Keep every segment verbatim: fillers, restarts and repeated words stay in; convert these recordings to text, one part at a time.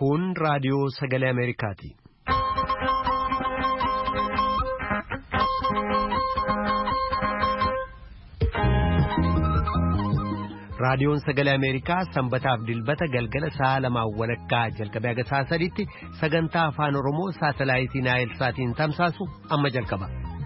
Kun raadiyoo sagalee Ameerikaati. Raadiyoon sagalee Ameerikaa sanbataaf dilbata galgala sa'a lamaan walakkaa jalqabee haga sa'a sadiitti sagantaa afaan Oromoo saatalaayitii Naayil Saatiin tamsaasu amma jalqaba.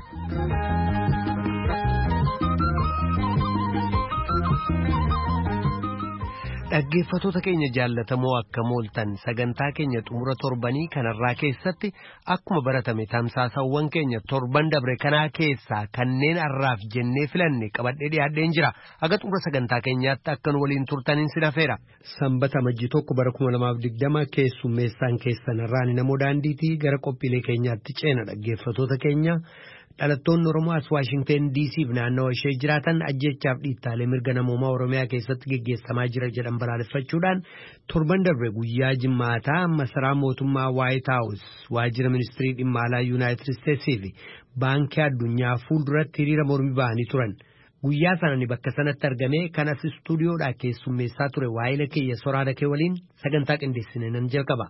Dhaggeeffattoota keenya jaallatamoo akka mooltan sagantaa keenya xumura torbanii kanarraa keessatti akkuma baratame tamsaasawwan keenya torban dabre kanaa keessaa kanneen har'aaf jennee filanne qabadhee dhiyaadheen jira. Haga xumura sagantaa keenyaatti akka nu waliin turtaniin sin affeera. Sanbata majjii tokko bara kuma lamaaf digdama keessummeessaan keessan irraan namoo daandiitii gara qophiilee keenyaatti ceena dhaggeeffattoota keenya. Dhalattoonni Oromoo as Waashingteen D C fi naannawaa ishee jiraatan ajjeechaaf dhiittaalee mirga namoomaa Oromiyaa keessatti geggeessamaa jira jedhan balaaleffachuudhaan torban darbe guyyaa Jimmaataa masaraa mootummaa White House waajjira ministirii dhimma alaa United States fi baankii addunyaa fuulduratti hiriira mormii ba'anii turan. Guyyaa sanani bakka sanatti argamee kanas istuudiyoodhaa keessummeessaa ture waa'ila kiyya soraada kee waliin sagantaa qindeessine nan jalqaba.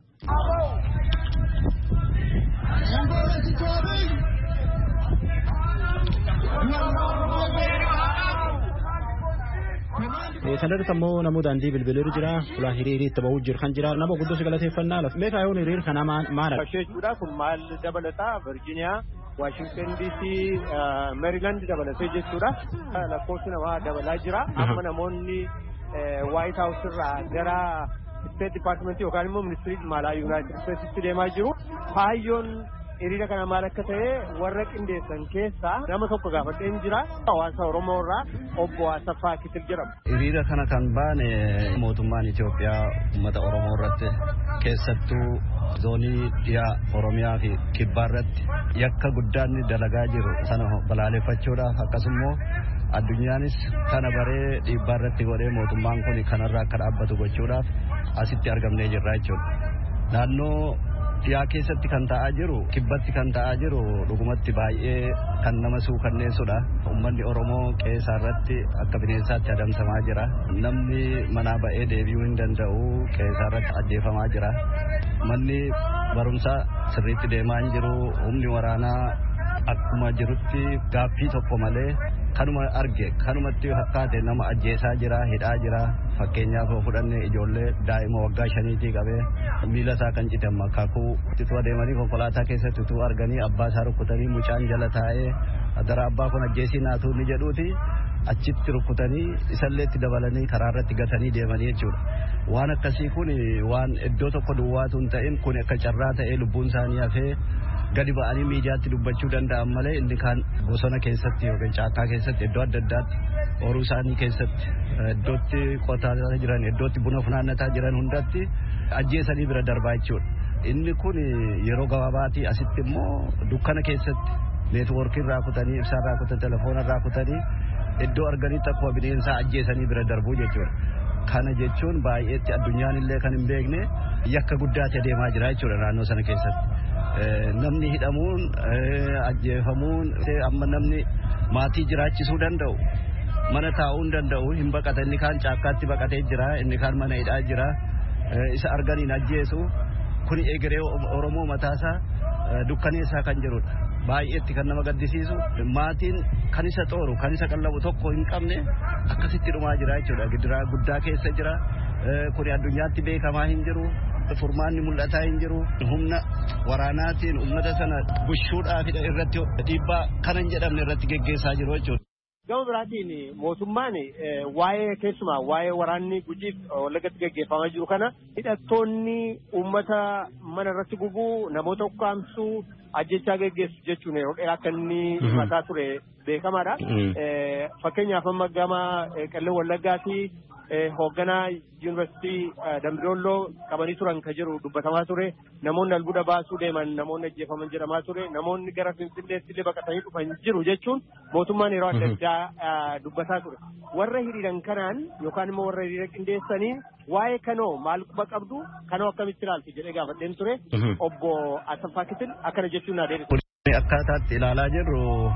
Sadarkaa immoo namoota daandii bilbileeru jira fuula hiriirii itti ba'uu jiru kan jira nama guddoo galateeffannaa lafa meeqa yoo hiriir kana maal jechuudha kun maal dabalataa Virginia Washington D C Maryland dabalatee jechuudha lakkoofsi namaa dabalaa jira amma namoonni White House irraa gara State Department yookaan immoo ministirii dhimma alaa United States deemaa jiru kaayyoon hiriira kana maal akka ta'e warra qindeessan keessaa nama tokko gaafadheen jira hawaasa Oromoo irraa obbo Asaffaa Kitil jedhama. Hiriira kana kan baane mootummaan Itoophiyaa uummata Oromoo irratti keessattuu zoonii dhiyaa Oromiyaa fi Kibbaa irratti yakka guddaan dalagaa jiru sana balaaleffachuudhaaf akkasumas addunyaanis kana baree dhiibbaa irratti godhee mootummaan kun kanarraa akka dhaabbatu gochuudhaaf asitti argamnee jirra jechuudha. Naannoo dhiyaa keessatti kan ta'aa jiru kibbatti kan ta'aa jiru dhugumatti baay'ee kan nama suukanneessudha. Uummanni Oromoo qe'ee irratti akka bineensaatti adamsamaa jira. Namni manaa ba'ee deebi'uu hin danda'u qe'ee irratti ajjeefamaa jira. Manni barumsaa sirriitti deemaa hin jiru. Humni waraanaa akkuma jirutti gaaffii tokko malee kanuma arge kanumatti fakkaate nama ajjeesaa jira hidhaa jira. Fakkeenyaaf fudhannee ijoollee daa'ima waggaa shaniitii qabee miila isaa kan citan makaakuu itti adeemanii konkolaataa keessatti utuu arganii abbaa isaa rukkutanii mucaan jala taa'ee dara abbaa kun ajjeesii naatu ni jedhuuti achitti rukkutanii isallee itti dabalanii karaa irratti gatanii deemanii jechuudha. Waan akkasii kun waan iddoo tokko duwwaatu hin ta'in kun akka carraa ta'ee lubbuun isaanii hafee gadi ba'anii miidiyaatti dubbachuu danda'an malee inni kaan bosona keessatti yookiin caakkaa keessatti iddoo adda addaatti horuu isaanii keessatti iddootti qotaa jiran iddootti buna funaannataa jiran hundatti ajjeesanii bira darbaa jechuudha. Inni kun yeroo gabaabaatii asitti immoo dukkana keessatti neetwoorkii irraa kutanii ibsaa irraa kutanii telefoona irraa kutanii iddoo arganitti akkuma bineensaa ajjeesanii bira darbuu jechuudha. Kana jechuun baay'eetti addunyaan illee kan hin beekne yakka guddaatti adeemaa jira jechuudha naannoo sana keessatti. Namni hidhamuun ajjeefamuun amma namni maatii jiraachisuu danda'u mana taa'uu hin danda'u hin baqata inni kaan caakkaatti baqatee jira inni kaan mana hidhaa jira isa arganiin ajjeesu kun egeree Oromoo mataasaa dukkaneessaa kan jirudha. Baay'eetti kan nama gaddisiisu maatiin kan isa xooru kan isa qallabu tokko hin qabne akkasitti dhumaa jira jechuudha. Gidiraa guddaa keessa jira kun addunyaatti beekamaa hin jiru. Furmaanni mul'ataa hin jiru humna waraanaatiin uummata sana bushuudhaaf irratti dhiibbaa kana hin jedhamne irratti geggeessaa jiru jechuudha. Gama biraatiin mootummaan waa'ee keessumaa waa'ee waraanni gujiif wallagatti geggeeffamaa jiru kana hidhattoonni uummata mana irratti gubuu namoota ukkaamsuu ajjechaa geggeessu jechuun yeroo dheeraa akka inni himataa ture beekamaadha. Fakkeenyaaf amma gama Qellem Wallaggaatti hoogganaa yuunivarsiitii Dambidolloo qabanii turan kan jiru dubbatamaa ture. Namoonni albuuda baasuu deeman namoonni ajjeefaman jedhamaa ture. Namoonni gara Finfinneetti illee baqatanii dhufan jiru jechuun mootummaan yeroo adda addaa dubbataa ture. Warra hiriiran kanaan yookaan immoo warra hiriira qindeessanii waa'ee kanoo maal quba qabdu kanoo akkamitti ilaalti jedhee gaafadheen ture. Obbo Asaffaa Kitil akkana jechuun na deebisu. Akkaataatti ilaalaa jirru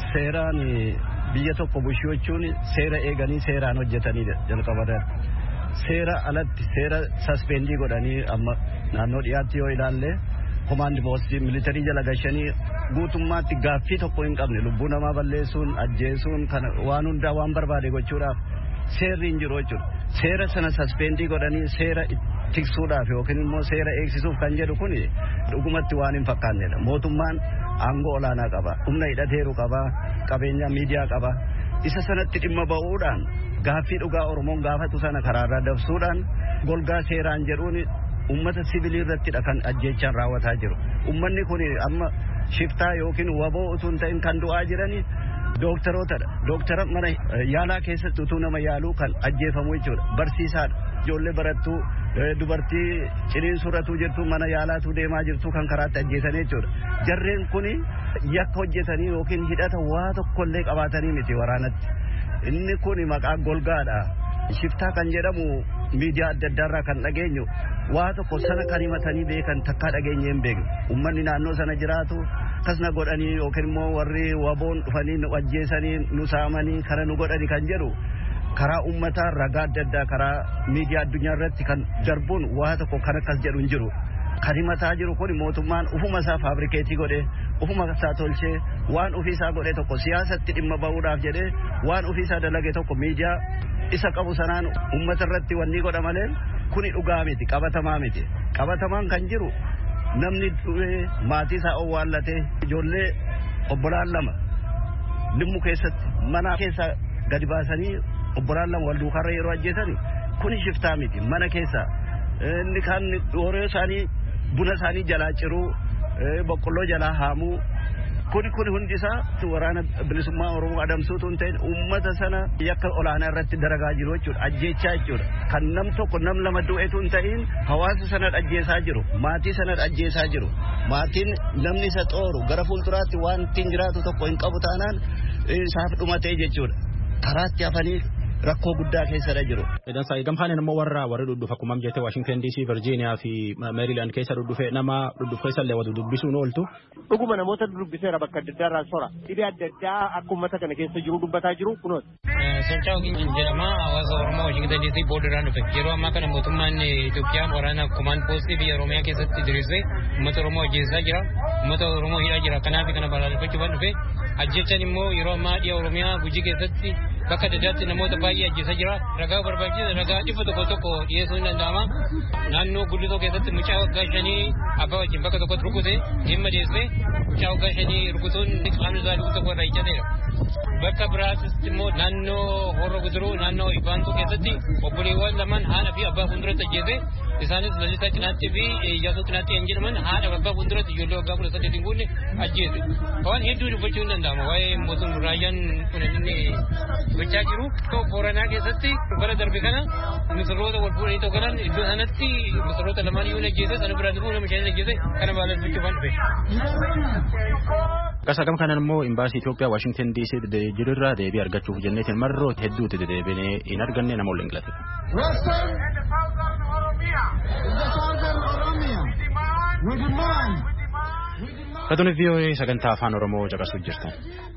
seeraan biyya tokko bulchuu jechuun seera eeganii seeraan hojjetanii jalqabatan. seera alatti seera suspendii godhanii amma naannoo dhiyaatti yoo ilaalle command post military jala gashanii guutummaatti gaaffii tokko hin qabne lubbuu namaa balleessuun ajjeesuun kana waan hundaa waan barbaade gochuudhaaf seerri hin jiru jechuudha. Seera sana suspendii godhanii seera tiksuudhaaf yookiin immoo seera eegsisuuf kan jedhu kun dhugumatti waan hin fakkaannedha. Mootummaan aangoo olaanaa qaba, humna hidhateeru qaba, qabeenya miidiyaa qaba. Isa sanatti dhimma ba'uudhaan gaaffii dhugaa Oromoon gaafatu sana karaarraa dabsuudhaan golgaa seeraan jedhuun ummata sibilii irrattidha kan ajjeechaan raawwataa jiru. Ummanni kun amma shiftaa yookiin waboo utuu hin ta'in kan du'aa jiranii dooktarootadha. Dooktara mana yaalaa keessatti utuu nama yaaluu kan ajjeefamu jechuudha. Barsiisaadha. Ijoollee barattuu dubartii ciniinsurratuu jirtu mana yaalaatu deemaa jirtu kan karaatti ajjeesan jechuudha. Jarreen kun yakka hojjetanii yookiin hidhata waa tokkollee qabaatanii miti waraanatti. Inni kun maqaa golgaadha. Shiftaa kan jedhamu miidiyaa adda addaarraa kan dhageenyu waa tokko sana kan himatanii beekan takkaa dhageenye hin beeknu. Uummanni naannoo sana jiraatu akkasuma godhanii yookiin immoo warri waboon dhufanii nu ajjeesanii nu saamanii kana nu godhanii kan jedhu karaa uummataa ragaa adda addaa karaa miidiyaa addunyaa irratti kan darbuun waa tokko kan akkas jedhu hin jiru. Kan himataa jiru kun mootummaan ufuma isaa faabrikeetii godhee ufuma isaa tolchee waan ofiisaa godhee tokko siyaasatti dhimma ba'uudhaaf jedhee waan ofiisaa dalage tokko miidiyaa isa qabu sanaan uummata irratti wanni godha malee kuni dhugaa miti qabatamaa miti. Qabatamaan kan jiru namni du'ee maatii isaa owwaallatee ijoollee obbolaan lama limmu keessatti mana keessa gadi baasanii obbolaan lama wal duukarra yeroo ajjeesani kuni shiftaa miti. Mana keessa inni kan horii isaanii buna isaanii jalaa ciruu boqqolloo jalaa haamuu kuni kuni hundi isaa waraana bilisummaa Oromoo adamsuutu hin ta'in uummata sana yakka olaanaa irratti daragaa jiru jechuudha. Ajjeechaa jechuudha. Kan nam tokko nam lama du'eetu hin ta'in hawaasa sana ajjeesaa jiru. Maatii sana ajjeesaa jiru. Maatiin namni isa xooru gara fuulduraatti waan ittiin jiraatu tokko hin qabu taanaan isaaf dhumatee jechuudha. Karaatti hafanii rakkoo guddaa keessa jiru. Idan saa gamhaan immoo warra warri dhudhufa akkuma jettee Washington D C, Virginia fi Maryland keessa dhudhufe nama dhudhufe sallee wadu dubbisuun ooltu. Dhuguma namoota dubbiseera bakka adda addaa irraa sora. Dhibee adda addaa akka uummata kana keessa jiru dubbataa jiru kunooti. Sonchaa Ogiin jedhama hawaasa Oromoo Washington D C boordarraan dhufe. Yeroo ammaa kana mootummaan Itoophiyaa waraana command post biyya Oromiyaa keessatti diriirsee uummata Oromoo ajjeesaa jira. Uummata Oromoo hidhaa jira. Kanaaf kana balaaleffachuudhaan dhufe. Ajjechaan immoo yeroo ammaa dhiya Oromiyaa Gujii keessatti bakka adda addaatti namoota baay'ee ajjeesaa jira. Ragaa barbaachisa ragaa dhifa tokko tokko dhiyeessuu hin danda'ama. Naannoo guddisoo keessatti mucaa waggaa shanii abbaa wajjin bakka tokkotti rukute dhimma dhiyeessee mucaa waggaa shanii rukutuun qaamni isaa dhugu tokko irraa ijjateera. Bakka biraattis immoo naannoo Horroo Guduruu naannoo Ibaantuu keessatti obboleewwan lamaan haadha fi abbaa fuulduratti ajjeese. Isaanis Lalisaa Cinaatti fi Iyyaasuu Cinaatti kan jedhaman haadha abbaa fuulduratti ijoollee waggaa kudha saddeetiin guunne ajjeese. Waan hedduu dubbachuu hin danda'ama waa'ee mootummaa raayyaan kun inni gochaa jiru. Booranaa keessatti bara darbe kana misirroota wal fuudhanii tokko galan iddoo sanatti misirroota lamaan iyyuu ajjeese sana biraan immoo nama shanii ajjeese kana balaaleffachuuf dhufe. Kasagam kanan immoo imbaasii Itoophiyaa Washington D C jirurraa deebii argachuuf jenneetiin marroota hedduutti dedeebinee hin arganne nama waliin galate. Katuni V O A sagantaa afaan Oromoo caqasuu jirtan.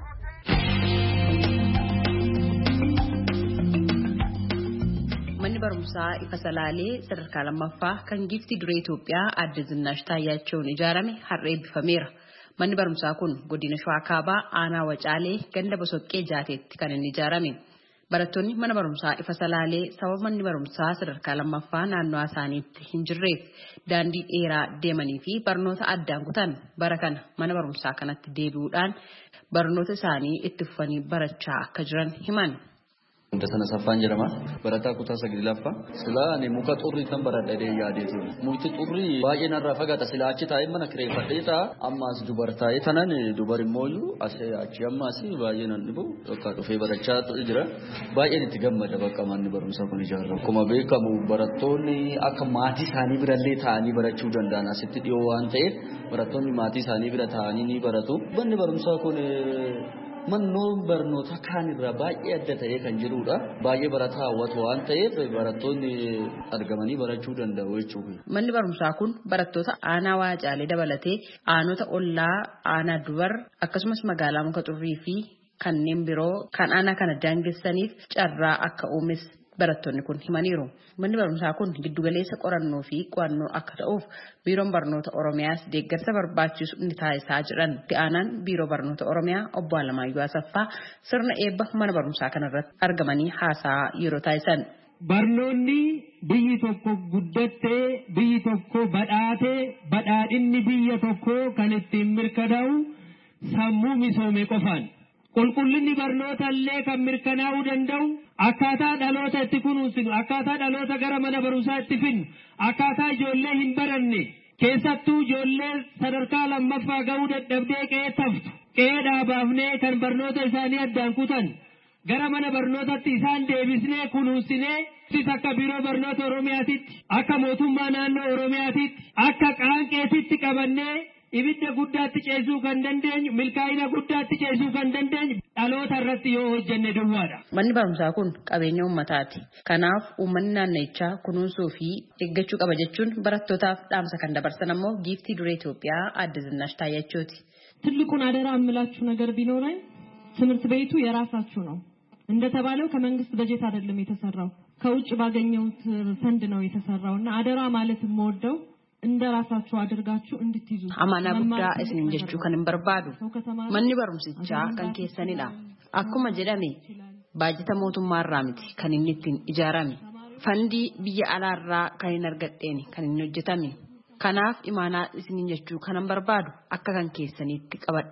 Manni barumsaa ifa salaalee sadarkaa lammaffaa kan giiftii duree Itoophiyaa Aadde Zinaash Taayyachoon ijaarame har'a eebbifameera. Manni barumsaa kun godina Shawaa Kaabaa aanaa Wacaalee ganda Bosoqqee Jaateetti kan inni ijaarame. Barattoonni mana barumsaa ifa salaalee sababa manni barumsaa sadarkaa lammaffaa naannoo isaaniitti hin jirreef daandii dheeraa deemanii fi barnoota addaan kutan bara kana mana barumsaa kanatti deebi'uudhaan barnoota isaanii itti fufanii barachaa akka jiran himan. Dasana Saffaan jedhama. Barataa kutaa saglaffaa. Silaa ani muka xurrii kan baradhee yaadeetu. Mukti xurrii baay'ee narraa fagaata. Silaa achi taa'ee mana kireeffadhee ta'a. Ammaas dubar taa'ee tanan dubar immoo asii achi ammaas baay'ee nan dhibu. Bakka dhufee barachaa jira. Baay'een itti gammada bakka manni barumsaa kun ijaaramu. Akkuma beekamu barattoonni akka maatii isaanii birallee taa'anii barachuu danda'an asitti dhiyoo waan ta'eef barattoonni maatii isaanii bira taa'anii ni baratu. Manni barumsaa kun Mannoon barnoota kaan irraa baay'ee adda ta'ee kan jirudha. Baay'ee barataa hawwatu waan ta'eef barattoonni argamanii barachuu danda'u jechuudha. Manni barumsaa kun barattoota aanaa Waacaalee dabalatee aanota ollaa aanaa Dubar akkasumas magaalaa Muka Xurrii fi kanneen biroo kan aanaa kana daangessaniif carraa akka uumes barattoonni kun himaniiru. Manni barumsaa kun giddugaleessa qorannoo fi qo'annoo akka ta'uuf biiroon barnoota Oromiyaas deeggarsa barbaachisu ni taasisaa jiran. Itti aanaan biiroo barnoota Oromiyaa obbo Alamaayyoo Asaffaa sirna eebba mana barumsaa kanarratti argamanii haasaa yeroo taasisan. Barnoonni biyyi tokko guddattee biyyi tokko badhaatee badhaadhinni biyya tokko kan ittiin mirkanaa'u sammuu misoome qofaan. Qulqullinni barnoota illee kan mirkanaa'uu danda'u akkaataa dhaloota itti kunuunsinu akkaataa dhaloota gara mana barumsaa itti finnu akkaataa ijoollee hin baranne keessattuu ijoollee sadarkaa lammaffaa ga'uu dadhabdee qe'ee taftu qe'ee dhaabaafnee kan barnoota isaanii addaan kutan gara mana barnootatti isaan deebisnee kunuunsinee sis akka biiroo barnoota Oromiyaatitti akka mootummaa naannoo Oromiyaatitti akka qaanqeetitti qabannee ibidda guddaatti ceesuu kan dandeenyu milkaa'ina guddaatti ceesuu kan dandeenyu dhaloota irratti yoo hojjenne duwwaadha. Manni barumsaa kun qabeenya uummataati. Kanaaf uummanni naannichaa kunuunsuu fi eeggachuu qaba jechuun barattootaaf dhaamsa kan dabarsan ammoo giiftii duree Itoophiyaa Aadde Zinash Taayyachooti. ትልቁን አደራ የምላችሁ ነገር ቢኖረኝ ትምህርት ቤቱ የራሳችሁ ነው። እንደተባለው ከመንግስት በጀት አይደለም የተሰራው ከውጭ ባገኘውት ፈንድ ነው የተሰራውና አደራ ማለት የምወደው እንደራሳችሁ አድርጋችሁ እንድትይዙ አማና ጉዳ እስን ጀቹ ከነም በርባዱ ማን በርምስቻ ከን ከሰኒዳ አኩማ ጀዳሜ ባጀተ ሞቱማ ራምቲ ከንኒትን ኢጃራሚ ፈንዲ ቢየ አላራ ከነርገጤኒ ከንንጀታሚ ከናፍ ኢማና እስን ጀቹ ከነም በርባዱ አከከን ከሰኒት ቀበዳ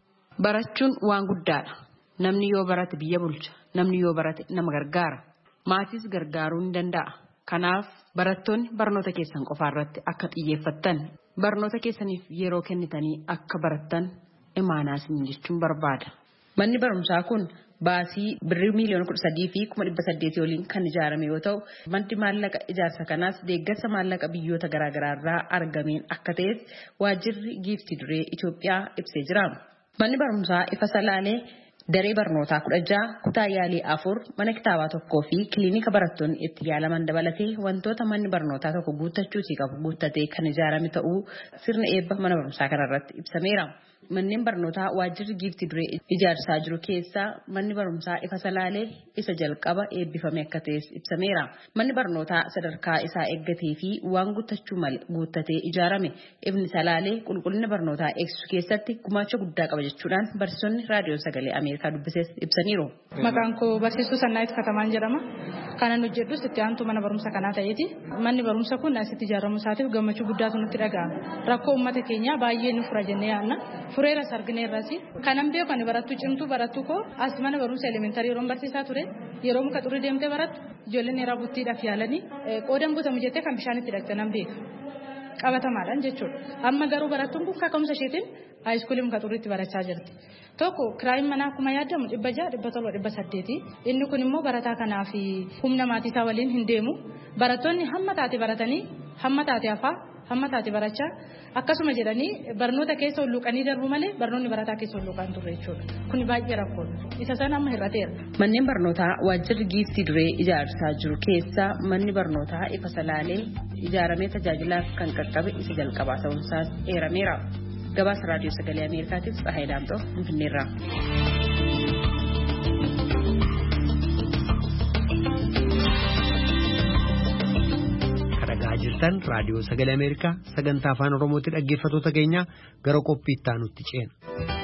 በራቹን ዋን ጉዳዳ namni yoo barate biyya bulcha namni yoo barate nama gargaara maatis gargaaruun danda'a. Kanaaf barattoonni barnoota keessan qofaarratti akka xiyyeeffattan barnoota keessaniif yeroo kennitanii akka barattan imaanaas jechuun barbaada. Manni barumsaa kun baasii birrii miiliyoona kudha sadii fi kuma dhibba saddeetii waliin kan ijaarame yoo ta'u manni maallaqa ijaarsa kanaas deeggarsa maallaqa biyyoota garaagaraa irraa argameen akka ta'es waajjirri giiftii duree Itoophiyaa ibsee jira. Manni barumsaa ifa salaalee daree barnootaa kudha ja'a kutaa yaalii afur mana kitaabaa tokkoo fi kiliinika barattoonni itti yaalaman dabalatee wantoota manni barnootaa tokko guuttachuutii qabu guuttatee kan ijaarame ta'uu sirna eebba mana barumsaa kanarratti ibsameera. Manneen barnootaa waajjirri giiftii duree ijaarsaa jiru keessaa manni barumsaa ifa salaalee isa jalqaba eebbifame akka ta'es ibsameera. Manni barnootaa sadarkaa isaa eeggatee fi waan guuttachuu malee guuttatee ijaarame ifni salaalee qulqullina barnootaa eegsisuu keessatti gumaacha guddaa qaba jechuudhaan barsiisonni raadiyoo sagalee Ameerikaa dubbisees ibsaniiru. Maqaan koo barsiistuu Sannaayit Katamaan jedhama. Kanan hojjedhus itti aantu mana barumsa kanaa ta'eeti. Manni barumsa kun asitti ijaaramu isaatiif gammachuu guddaatu nutti dhaga'ama. Rakkoo uummata keenyaa baay'ee nu fura jennee yaadna. Fureera sarginee irratti kanan beeku kan barattu cimtuu barattu koo as mana barumsa elementarii yeroo barsiisaa ture yeroo muka xurii deemtee barattu ijoolleen eeraa buttiidhaaf yaalanii qoodan butamu jettee kan bishaan itti dhaqxe nan beeka qabatamaadhaan jechuudha. Amma garuu barattuun kun kaka'umsa isheetiin haayiskuulii muka xuriitti barachaa jirti. Tokko kiraayin manaa akkuma yaadamu dhibba ja'a dhibba torba dhibba saddeeti inni kun immoo barataa kanaa fi humna maatii isaa waliin hin deemu barattoonni hamma taate baratanii hamma taate hafaa hamma taate barachaa akkasuma jedhanii barnoota keessa hulluuqanii darbu malee barnoonni barataa keessa hulluuqan turre jechuudha. Kun baay'ee rakkoodha. Isa sana amma hir'ateera. Manneen barnootaa waajjirri giiftii duree ijaarsaa jiru keessa manni barnootaa ifa salaalee ijaaramee tajaajilaaf kan qaqqabe isa jalqabaa ta'uunsaas eerameera. Gabaasa raadiyoo sagalee Ameerikaatiif Tsahaay Daamtoo Finfinneerraa. Jirtan raadiyoo sagalee Ameerikaa sagantaa afaan Oromootti dhaggeeffattoota keenya gara qophii itti aanutti ceena.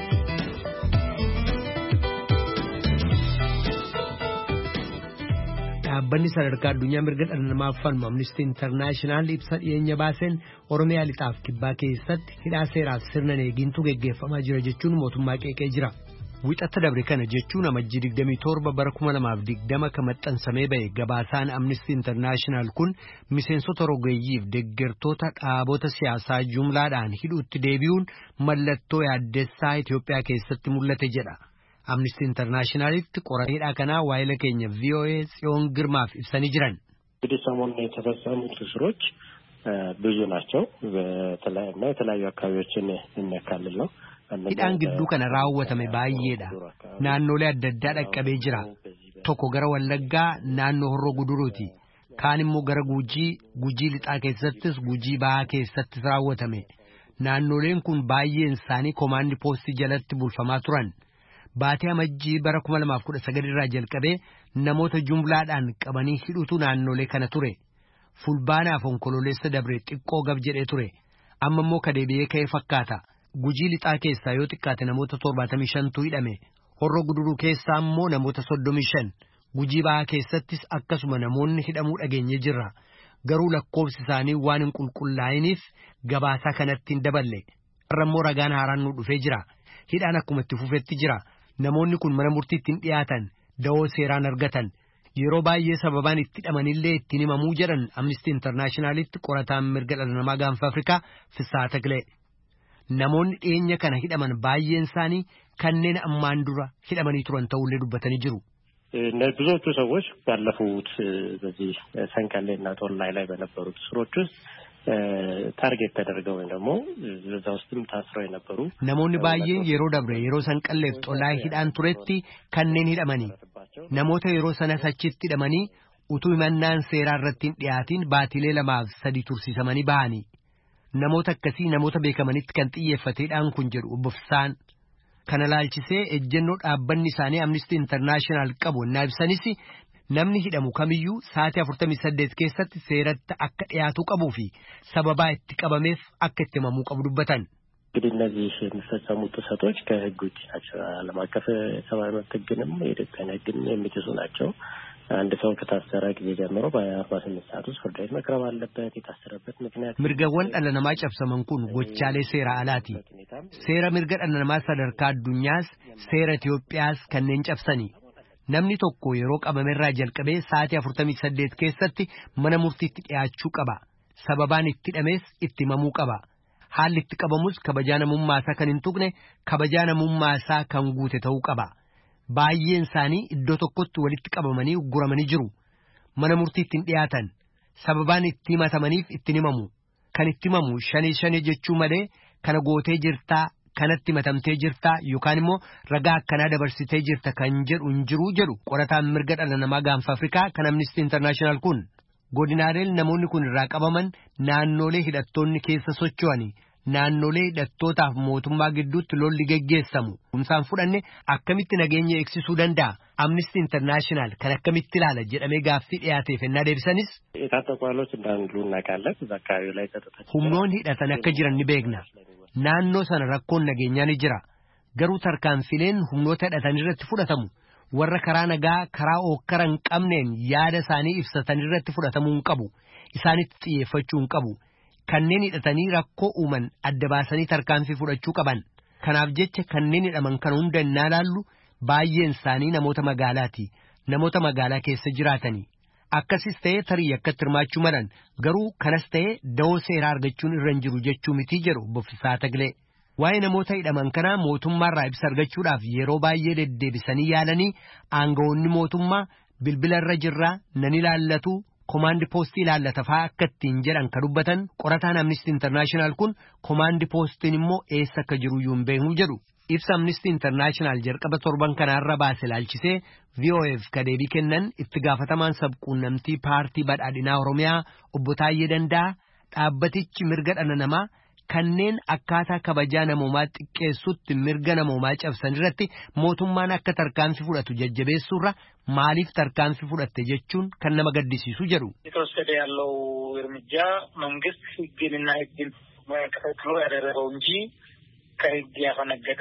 Dhaabbanni sadarkaa addunyaa mirga dhala namaaf falmu Amnesty International ibsa dhiyeenya baaseen Oromiyaa lixaaf kibbaa keessatti hidhaa seeraaf sirna eegintu geggeeffamaa jira jechuun mootummaa qeeqee jira. Wixata dabre kana jechuun amajjii digdamii torba bara kuma lamaaf digdama kan maxxansamee ba'e gabaasaan Amnesty International kun miseensota rogeeyyiif deeggartoota dhaabota siyaasaa jumlaadhaan hidhuutti deebi'uun mallattoo yaaddessaa Itoophiyaa keessatti mul'ate jedha. Amnesty Internationalitti qoranneedhaa kanaa waa'ila keenya V O A Tsiyoon Girmaaf ibsanii jiran. እንግዲህ ሰሞኑን የተፈጸሙት እስሮች ብዙ ናቸው። በተለያዩና የተለያዩ አካባቢዎችን የሚያካልል ነው። Hidhaan gidduu kana raawwatame baay'eedha. Naannolee adda addaa dhaqqabee jira. Tokko gara Wallaggaa naannoo Horroo Guduruuti. Kaan immoo gara Gujii, Gujii lixaa keessattis Gujii Bahaa keessattis raawwatame. Naannoleen kun baay'een isaanii komaandi poostii jalatti bulfamaa turan. Baatee amajjii bara kuma lamaaf kudha sagal irraa jalqabee namoota jumlaadhaan qabanii hidhutu naannolee kana ture. Fulbaanaaf onkololeessa dabre xiqqoo gab jedhee ture. Amma immoo kadeebi'ee ka'ee fakkaata. Gujii lixaa keessaa yoo xiqqaate namoota torbaatamii shantu hidhame. Horroo guduruu keessaa immoo namoota soddomii shan. Gujii ba'aa keessattis akkasuma namoonni hidhamuu dhageenye jirra. Garuu lakkoofsi isaanii waan hin qulqullaa'iniif gabaasaa kanatti hin daballe. Har'a immoo ragaan haaraan nu dhufee jira. Hidhaan akkuma itti fufetti jira. Namoonni kun mana murtiitti hin dhiyaatan. Da'oo seeraan argatan. Yeroo baay'ee sababaan itti hidhamanillee ittiin himamuu jedhan Amnesty Internationalitti qorataan mirga dhala namaa gaanfa Afrikaa Fissaa Taqilee. Namoonni dhiyeenya kana hidhaman baay'een isaanii kanneen ammaan dura hidhamanii turan ta'ullee dubbatanii jiru. ብዙዎቹ ሰዎች ባለፉት በዚህ ሰንቀሌና ጦላይ ላይ በነበሩት ስሮች ውስጥ ታርጌት ተደርገው ወይ ደግሞ እዛ ውስጥም ታስረው የነበሩ namoonni baay'een yeroo dabre yeroo sanqalleef xolaa hidhaan turetti kanneen hidhamanii namoota yeroo sana achitti hidhamanii utuu himannaan seeraa irratti hin dhiyaatin baatilee lamaaf sadii tursiisamanii bahanii namoota akkasii namoota beekamanitti kan xiyyeeffateedhaan kun jedhu obbo Fissaan. Kana laalchisee ejjennoo dhaabbanni isaanii Amnesty International qabu na ibsanis namni hidhamu kamiyyuu sa'aatii afurtamii saddeet keessatti seeratti akka dhiyaatu qabuu fi sababaa itti qabameef akka itti himamuu qabu dubbatan. እንግዲህ እነዚህ የሚፈጸሙ ጥሰቶች ከህግ ውጭ ናቸው። ዓለም አቀፍ የሰብአዊ መብት ህግንም የኢትዮጵያን ህግን የሚጥሱ ናቸው። አንድ ሰው ከታሰረ ጊዜ ጀምሮ በአርባ ስምንት ሰዓት ውስጥ ፍርድ ቤት መቅረብ አለበት። የታሰረበት ምክንያት mirgawwan dhala namaa cabsaman kun gochaalee seera alaati. Seera mirga dhala namaa sadarkaa addunyaas seera Itoophiyaas kanneen cabsanii. Namni tokko yeroo qabamerraa jalqabee sa'aatii afurtamii saddeet keessatti mana murtiitti dhiyaachuu qaba. Sababaan itti hidhames itti himamuu qaba. Haalli itti qabamus kabajaa namummaasaa kan hin tuqne kabajaa namummaasaa kan guute ta'uu qaba. Baay'een isaanii iddoo tokkotti walitti qabamanii guramanii jiru. Mana murtiitti hin dhiyaatan. Sababaan itti himatamaniif itti himamu. Kan itti himamu shanii shanii jechuu malee kana gootee jirtaa kanatti himatamtee jirtaa yookaan immoo ragaa akkanaa dabarsitee jirta kan jedhu hin jiru jedhu qorataan mirga dhala namaa gaanfa Afrikaa kan Amnesty International kun. Godinaaleen namoonni kun irraa qabaman naannolee hidhattoonni keessa socho'anii naannolee hidhattootaaf mootummaa gidduutti lolli geggeessamu. Kumsaan fudhanne akkamitti nageenya eegsisuu danda'a? Amnesty International kan akkamitti ilaala jedhamee gaaffii dhiyaateef ennaa deebisanis. የታጠቁ ኃይሎች እንዳሉ እናውቃለን። እዛ አካባቢ ላይ ተጠቅተው humnoonni hidhatan akka jiran ni beekna. Naannoo sana rakkoon nageenyaa ni jira. Garuu tarkaanfileen humnoota hidhatan irratti fudhatamu. Warra karaa nagaa karaa ookkara hin qabneen yaada isaanii ibsatan irratti fudhatamuu hin qabu. Isaanitti xiyyeeffachuu hin qabu. Kanneen hidhatanii rakkoo uuman adda baasanii tarkaanfii fudhachuu qaban. Kanaaf jecha kanneen hidhaman kan hunda innaa laallu baay'een isaanii namoota magaalaati. Namoota magaalaa keessa jiraatanii. Akkasis ta'ee tarii akkatti hirmaachuu malan garuu kanas ta'ee da'oo seeraa argachuun irra hin jiru jechuu mitii jedhu obbo Fissaa Taqilee. Waa'ee namoota hidhaman kanaa mootummaarraa ibsa argachuudhaaf yeroo baay'ee deddeebisanii yaalanii aangawoonni mootummaa bilbila irra jirraa nan ilaallatu komaandi poostii ilaallata fa'aa akka ittiin jedhan kan dubbatan qorataan Amnesty International kun komaandi poostiin immoo eessa akka jiru iyyuu hin beeknu jedhu. Ibsa Amnesty International jalqaba torban kanaarra baase ilaalchisee V O F ka deebii kennan itti gaafatamaan sabquunnamtii paartii badhaadhinaa Oromiyaa obbo Taayyee Danda'a dhaabbatichi mirga dhala namaa kanneen akkaataa kabajaa namoomaa xiqqeessutti mirga namoomaa cabsan irratti mootummaan akka tarkaanfii fudhatu jajjabeessuurra maaliif tarkaanfii fudhatte jechuun kan nama gaddisiisu jedhu. የተወሰደ ያለው እርምጃ መንግስት ህግንና ህግን ተከትሎ ያደረገው እንጂ ከህግ ያፈነገጠ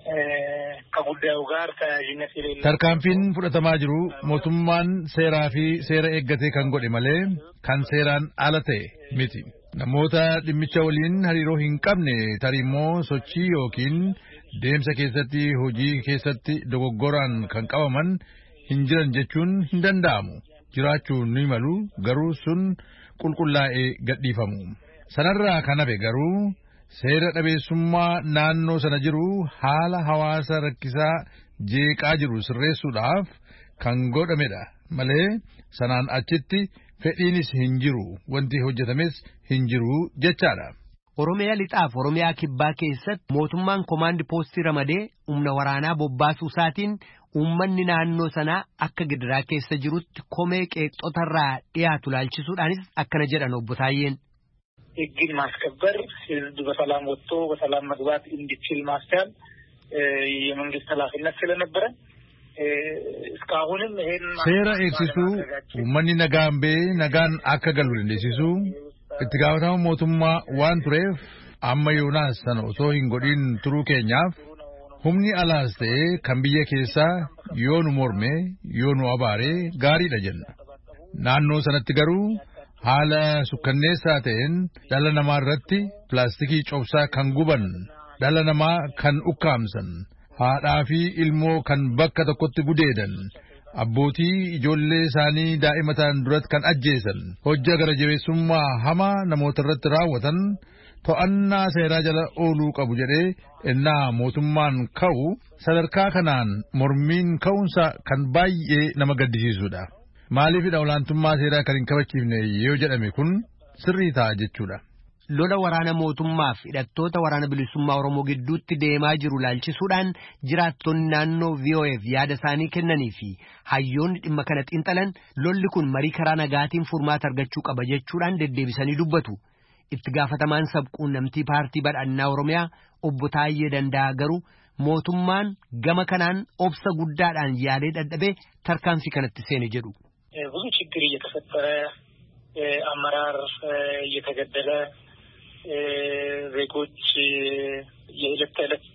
ከጉዳዩ ጋር ተያያዥነት የሌለው tarkaanfiin fudhatamaa jiru mootummaan seeraa fi seera eeggatee kan godhe malee kan seeraan ala ta'e miti. Namoota dhimmicha waliin hariiroo hin qabne tarimmoo sochii yookiin deemsa keessatti hojii keessatti dogoggoraan kan qabaman hin jiran jechuun hin danda'amu. Jiraachuu ni malu garuu sun qulqullaa'ee gadhiifamu. Sanarraa kan hafe garuu seera dhabeessummaa naannoo sana jiru haala hawaasa rakkisaa jeeqaa jiru sirreessuudhaaf kan godhamedha malee sanaan achitti fedhiinis hin jiru wanti hojjetames hin jiru jechaadha. Oromiyaa lixaaf Oromiyaa kibbaa keessatti mootummaan komaandi poostii ramadee humna waraanaa bobbaasuu isaatiin uummanni naannoo sanaa akka gidiraa keessa jirutti komee qeeqxotarraa dhiyaatu laalchisuudhaanis akkana jedhan obbo Taayyeen. ህግን ማስከበር ህዝብ በሰላም ወጥቶ በሰላም መግባት እንዲችል ማስቻል የመንግስት ኃላፊነት ስለነበረ እስካሁንም ይሄን seera eegsisuu uummanni nagaan bee nagaan akka galu dandeessisuu itti gaafatama mootummaa waan tureef amma yoonaas sana osoo hin godhin turuu keenyaaf humni alaas ta'ee kan biyya keessaa yoo nu morme yoo nu abaare gaariidha jenna. Naannoo sanatti garuu haala sukkanneessaa ta'een dhala namaa irratti pilaastikii cobsaa kan guban dhala namaa kan ukkaamsan haadhaa fi ilmoo kan bakka tokkotti gudeedan abbootii ijoollee isaanii daa'imataan duratti kan ajjeesan hojja gara jabeessummaa hamaa namoota irratti raawwatan to'annaa seeraa jala ooluu qabu jedhee innaa mootummaan ka'u sadarkaa kanaan mormiin ka'uunsa kan baay'ee nama gaddisiisudha. Maaliifidha olaantummaa seeraa kan hin kabachiifne yoo jedhame kun sirrii ta'a jechuudha. Lola waraana mootummaaf hidhattoota waraana bilisummaa Oromoo gidduutti deemaa jiru laalchisuudhaan jiraattonni naannoo V O F yaada isaanii kennanii fi hayyoonni dhimma kana xiinxalan lolli kun marii karaa nagaatiin furmaata argachuu qaba jechuudhaan deddeebisanii dubbatu. Itti gaafatamaan sabquunnamtii paartii badhaadhinaa Oromiyaa obbo Taayyee Danda'a garuu mootummaan gama kanaan obsa guddaadhaan yaalee dadhabee tarkaanfii kanatti seene jedhu. ብዙ ችግር እየተፈጠረ አመራር እየተገደለ ዜጎች የዕለት ተዕለት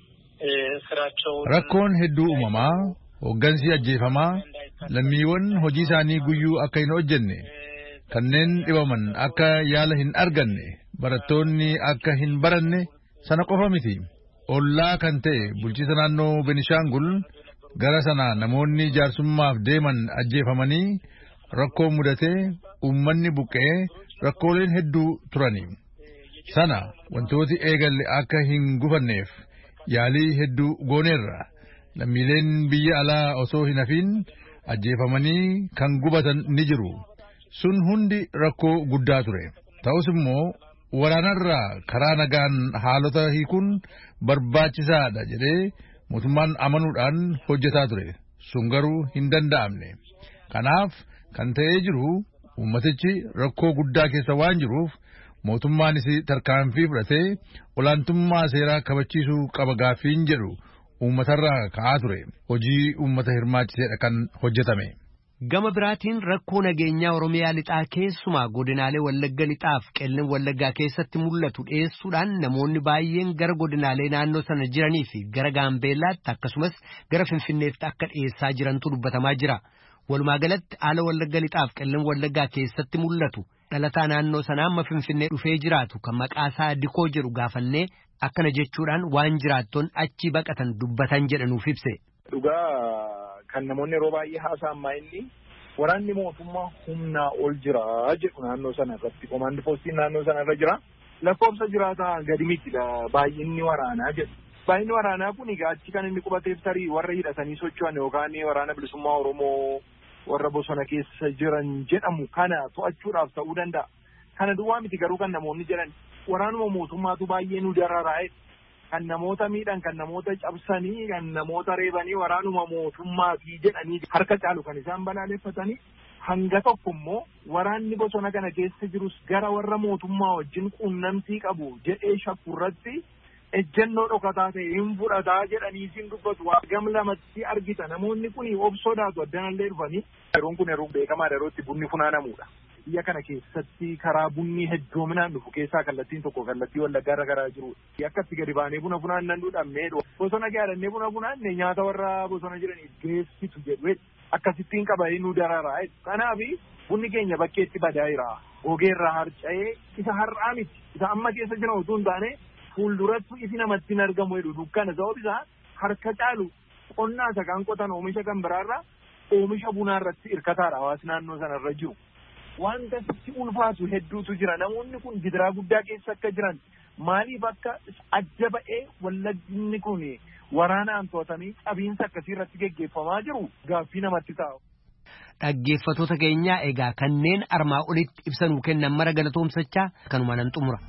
ስራቸው rakkoon hedduu uumamaa hooggansi ajjeefamaa lammiiwwan hojii isaanii guyyuu akka hin hojjenne kanneen dhibaman akka yaala hin arganne barattoonni akka hin baranne sana qofa miti. Ollaa kan ta'e bulchiisa naannoo Benishaangul gara sana namoonni jaarsummaaf deeman ajjeefamanii rakkoo mudatee uummanni buqqee rakkooleen hedduu turani. Sana wantooti eegalle akka hin gufanneef yaalii hedduu gooneerra. Lammiileen biyya alaa osoo hin hafin ajjeefamanii kan gubatan ni jiru. Sun hundi rakkoo guddaa ture. Ta'us immoo waraanarraa karaa nagaan haalota hiikuun barbaachisaadha jedhee mootummaan amanuudhaan hojjetaa ture. Sun garuu hin danda'amne. Kanaaf kan ta'ee jiru ummatichi rakkoo guddaa keessa waan jiruuf mootummaanis tarkaanfii fudhatee olaantummaa seeraa kabachiisuu qaba gaaffiin jedhu uummatarraa ka'aa ture. Hojii uummata hirmaachiseedha kan hojjetame. Gama biraatiin rakkoo nageenyaa Oromiyaa lixaa keessumaa godinaalee Wallagga lixaaf qellam Wallaggaa keessatti mul'atu dhiyeessuudhaan namoonni baay'een gara godinaalee naannoo sana jiranii fi gara Gaambeellaatti akkasumas gara Finfinneetti akka dhiyeessaa jirantu dubbatamaa jira. Walumaa galatti haala Wallagga lixaaf qellam Wallaggaa keessatti mul'atu dhalataa naannoo sanaa amma Finfinnee dhufee jiraatu kan maqaasaa Dikoo jedhu gaafannee akkana jechuudhaan waan jiraattoon achi baqatan dubbatan jedhanuuf ibse. Dhugaa kan namoonni yeroo baay'ee haasa'an inni waraanni mootummaa humnaa ol jira jedhu naannoo sana irratti komaandi poostiin naannoo sana irra jira. Lakkoofsa jiraataa gadi miti baay'inni waraanaa jedhu. Baay'inni waraanaa kun egaa achi kan inni qubateef tarii warra hidhatanii socho'an yookaan waraana bilisummaa Oromoo warra bosona keessa jiran jedhamu kana to'achuudhaaf ta'uu danda'a. Kana duwwaa miti garuu kan namoonni jedhan waraanuma mootummaatu baay'ee nu dararaa kan namoota miidhan kan namoota cabsanii kan namoota reebanii waraanuma mootummaatii jedhanii harka caalu kan isaan balaaleffatanii hanga tokko immoo waraanni bosona kana keessa jirus gara warra mootummaa wajjin quunnamtii qabu jedhee shakkurratti ejjennoo dhokataa ta'e hin fudhataa jedhanii isin dubbatu gam lamatti argita. Namoonni kun obsodaatu addanallee dhufanii yeroon kun yeroo beekamaa yerootti bunni funaanamudha. Biyya kana keessatti karaa bunni heddoominaan dhufu keessaa kallattiin tokko kallattii Wallaggaa irra garaa jiru. Akkatti gadi baanee buna funaannan dudhamnee bosona gaadhannee buna funaanne nyaata warra bosona jiraniif geessitu jedhu akkasittiin qabanii nu dararaa. Kanaaf bunni keenya bakkeetti badaa jira. Gogeerraa harca'ee isa har'aa miti. Isa amma keessa jiran utuu hin taane fuulduratti isi namatti hin argamu jedhu dukkana sabab isaa harka caalu qonnaa isa kan qotan oomisha kan biraarraa oomisha bunaa irratti hirkataadha hawaasni naannoo sanarra jiru. Wanta sitti ulfaatu hedduutu jira. Namoonni kun gidiraa guddaa keessa akka jiran maaliif akka adda ba'ee Wallaggi kun waraanaan to'atamee qabiinsa akkasii irratti geggeeffamaa jiru gaaffii namatti taa'u. Dhaggeeffattoota keenyaa egaa kanneen armaa olitti ibsanuu kennan mara galatoomsachaa kanuma nan xumura.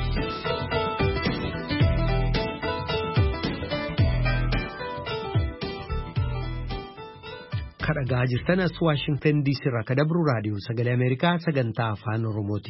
kadhagaa jirtan as Washington D C irraa kadabru raadiyoo sagalee Ameerikaa sagantaa afaan Oromooti.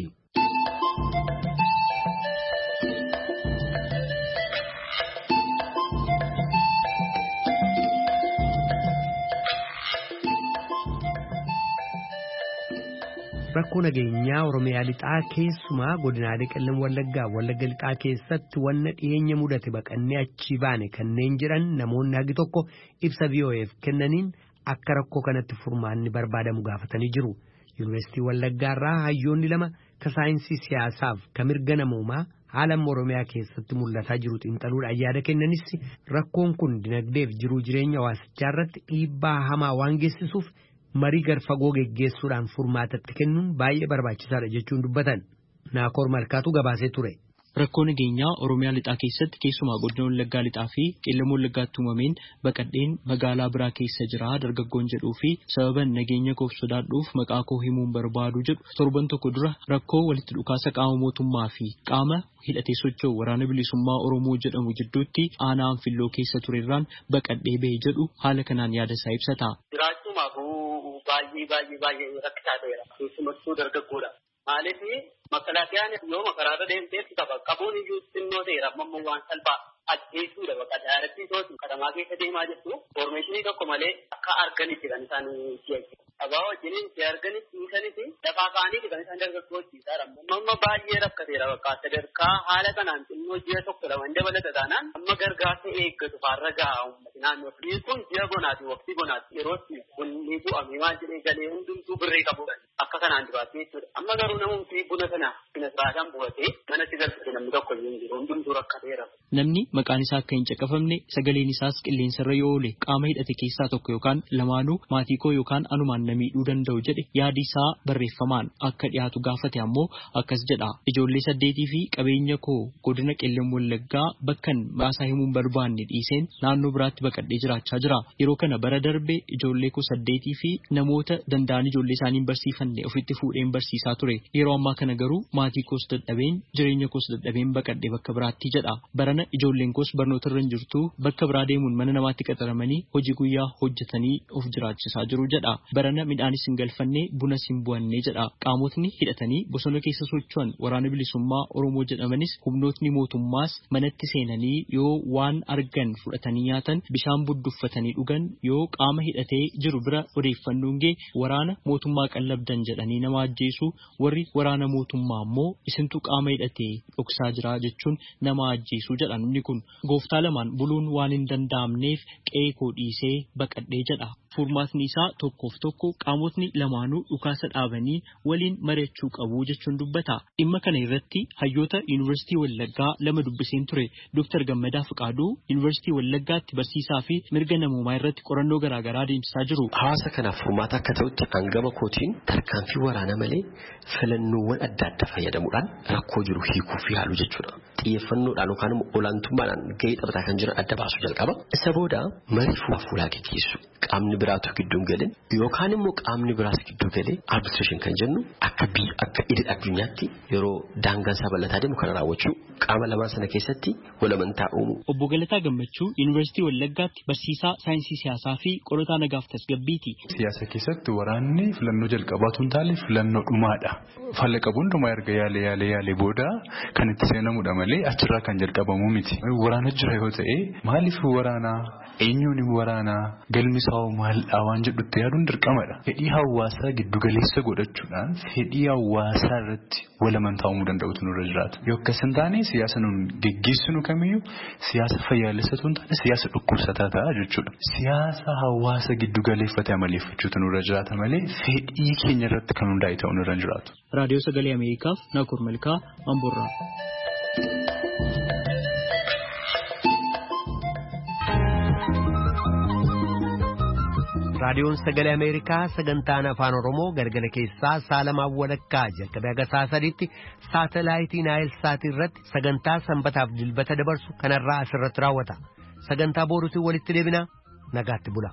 rakkoo nageenyaa Oromiyaa lixaa keessumaa godinaalee Qellem Wallaggaa Wallagga lixaa keessatti wanna dhiyeenya mudate baqannee achi baane kanneen jedhan namoonni hagi tokko ibsa V O F kennaniin akka rakkoo kanatti furmaanni barbaadamu gaafatanii jiru. Yuunivarsiitii Wallaggaa irraa hayyoonni lama ka saayinsii siyaasaaf ka mirga namoomaa haala Oromiyaa keessatti mul'ataa jiru xiinxaluudhaan yaada kennanis rakkoon kun dinagdeef jiruu jireenya hawaasichaa irratti dhiibbaa hamaa waan geessisuuf marii garfagoo geggeessuudhaan furmaatatti kennuun baay'ee barbaachisaadha jechuun dubbatan. Naakoor Malkaatu gabaasee ture. Rakkoo nageenyaa Oromiyaa lixaa keessatti keessumaa godina Wallaggaa lixaa fi Qellem Wallaggaatti uumameen baqadheen magaalaa biraa keessa jira dargaggoon jedhuu fi sababan nageenya koof sodaadhuuf maqaa koo himuun barbaadu jedhu torban tokko dura rakkoo walitti dhukaasa qaama mootummaa fi qaama hidhatee socho'u waraana bilisummaa Oromoo jedhamu jidduutti aanaa Anfilloo keessa turerraan baqadhee ba'e jedhu haala kanaan yaada isaa ibsata. Jiraachumaafuu baay'ee baay'ee baay'ee rakkisaa ta'eera. Keessumattuu dargaggoodha. Maaliif makalaatiyaan yoo makaraata deemteetti qaba qabuun iyyuu xinnoo ta'eera amma waan salphaa ajjeesuudha bakka daarattii tootu qadamaa keessa deemaa jirtu foormeeshinii tokko malee akka arganitti kan isaan si'achi. Abaa wajjiniin si arganitti dhiisanitti lafaa kaaniiti kan isaan dargaggoosiisaadha. Amma baay'ee rakkateera bakka sadarkaa haala kanaan xinnoo ji'a tokko lama dabalata taanaan amma gargaarsa eeggatu faarra gahaa uummati naannoo. Biyyi kun ji'a bonaati waqtii bonaati yerootti bunni bu'amee maal jedhee galee hundumtuu birree qabudha. Akka kanaan duraatti jechuudha. Amma garuu namumti buna sana buna siraadhaan bu'atee manatti galfate namni tokko hin jiru hundumtuu rakkateera. Namni maqaan isaa akka hin caqafamne sagaleen isaas qilleensarra yoo oole qaama hidhate keessaa tokko yookaan lamaanuu maatii koo yookaan anumaan na miidhuu danda'u jedhe yaadi isaa barreeffamaan akka dhiyaatu gaafate ammoo akkas jedha. Ijoollee saddeetii fi qabeenya koo godina Qellem Wallaggaa bakkan baasaa himuun barbaanne dhiiseen naannoo biraatti baqadhee jiraachaa jira. Yeroo kana bara darbe ijoollee koo saddeetii fi namoota danda'an ijoollee isaaniin barsiifanne ofitti fuudheen barsiisaa ture. Yeroo ammaa kana garuu maatii koos dadhabeen jireenya koos dadhabeen baqadhee bakka biraatti jedha. Barana ijoolleen koos barnoota irra hin jirtu bakka biraa deemuun mana namaatti qaxaramanii hojii guyyaa hojjetanii of jiraachisaa jiru jedha. Barana midhaanis hin galfanne bunas hin bu'anne jedha. Qaamotni hidhatanii bosona keessa socho'an waraana bilisummaa Oromoo jedhamanis humnootni mootummaas manatti seenanii yoo waan argan fudhatanii nyaatan bishaan budduffatanii dhugan yoo qaama hidhatee jiru bira odeeffannoon gee waraana mootummaa qallabdan jedhanii nama ajjeesu warri waraana mootummaa ammoo isintu qaama hidhatee dhoksaa jira jechuun nama ajjeesu jedha. Namni kun gooftaa lamaan buluun waan hin danda'amneef qe'ee koo dhiisee baqadhee jedha. Furmaatni isaa tokkoof tokko qaamotni lamaanuu dhukaasa dhaabanii waliin mari'achuu qabu jechuun dubbata. Dhimma kana irratti hayyoota Yuunivarsiitii Wallaggaa lama dubbiseen ture. Dooktar Gammadaa Fiqaaduu Yuunivarsiitii Wallaggaatti barsiisaa fi mirga namoomaa irratti qorannoo garaagaraa adeemsisaa jiru. Hawaasa kanaaf furmaata akka ta'utti hangama kootiin tarkaanfii waraanaa malee filannoowwan adda addaa fayyadamuudhaan rakkoo jiru hiikuu fi haaluu jechuudha. Xiyyeeffannoodhaan yookaan immoo olaantummaadhaan gahee taphataa kan jiran adda baasuu jalqaba. Isa booda marii fuula fuulaa gaggeessu. Qaamni biraatu gidduu galee yookaan immoo qaamni biraas gidduu galee arbitration kan jennu akka biyya akka idil addunyaatti yeroo daangaan isaa bal'ataa deemu kana raawwachuu qaama lamaan sana keessatti walamantaa uumu. Obbo Galataa Gammachuu Yuunivarsiitii Wallaggaatti barsiisaa saayinsii siyaasaa fi qorataa nagaaf tasgabbiiti. Siyaasa keessatti waraanni filannoo jalqabaatu hin taane filannoo dhumaadha. Falla qabuun dhumaa erga yaalee yaalee yaalee booda kan itti seenamudha malee achirraa kan jalqabamu miti. Waraana jira yoo ta'e maaliif waraanaa eenyuun waraanaa galmi isaa maaldhaa waan jedhutti yaaduun dirqamadha. Fedhii hawaasaa giddu galeessa godhachuudhaan fedhii hawaasaa irratti walamantaa uumuu danda'utu nurra jiraata. Yoo akkas hin taane siyaasa nuun geggeessinu kamiyyuu siyaasa fayyaalessatu hin taane siyaasa dhukkubsataa ta'a jechuudha. Siyaasa hawaasa giddu galeeffate amaleeffachuutu nurra jiraata malee fedhii keenya irratti kan hundaa'e ta'u nurra jiraatu. Raadiyoo Sagalee Ameerikaaf Naakoor Malkaa Amboorraa. Raadiyoon Sagalee Ameerikaa sagantaan afaan Oromoo galgala keessaa saalamaa walakkaa jalqabee haga saa sadiitti saatalaayitii Naayil Saatii irratti sagantaa sanbataaf dilbata dabarsu kanarraa asirratti raawwata. Sagantaa booruutiin walitti deebina nagaatti bula.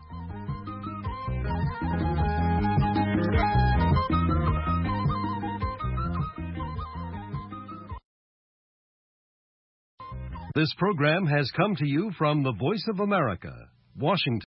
This program has come to you from the Voice of America, Washington.